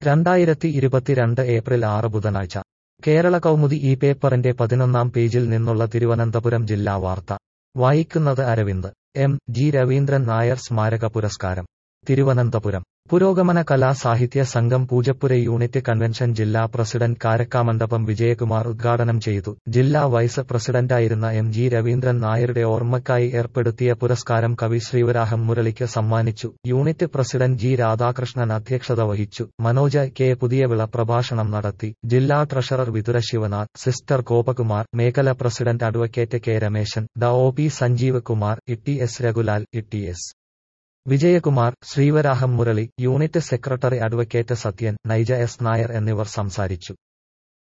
2022 April 6 ബുധനാഴ്ച കേരള കൗമുദി ഈ പേപ്പറിന്റെ 11-ാം പേജിൽ നിന്നുള്ള തിരുവനന്തപുരം ജില്ലാ വാർത്ത വായിക്കുന്നത് അരവിന്ദ്. എം.ജി. രവീന്ദ്രൻ നായർ സ്മാരക പുരസ്കാരം. തിരുവനന്തപുരം പുരോഗമന കലാ സാഹിത്യ സംഘം പൂജപ്പുര യൂണിറ്റ് കൺവെൻഷൻ ജില്ലാ പ്രസിഡന്റ് കാരക്കാമണ്ഡപം വിജയകുമാർ ഉദ്ഘാടനം ചെയ്തു. ജില്ലാ വൈസ് പ്രസിഡന്റായിരുന്ന എം.ജി. രവീന്ദ്രൻ നായരുടെ ഓർമ്മയ്ക്കായി ഏർപ്പെടുത്തിയ പുരസ്കാരം കവി ശ്രീവരാഹം മുരളിക്ക് സമ്മാനിച്ചു. Unit president G. രാധാകൃഷ്ണൻ അധ്യക്ഷത വഹിച്ചു. മനോജ് കെ. പുതിയവിള പ്രഭാഷണം നടത്തി. ജില്ലാ ട്രഷറർ വിതുര ശിവനാഥ്, സിസ്റ്റർ ഗോപകുമാർ, മേഖല പ്രസിഡന്റ് അഡ്വക്കേറ്റ് കെ. രമേശൻ, ഡ. O. P. Sanjeev Kumar, ET. S. രഘുലാൽ, ET. S. Vijayakumar, Sreevaraham Murali, unit secretary advocate Sathyan, Naija S. Nair എന്നിവർ സംസാരിച്ചു.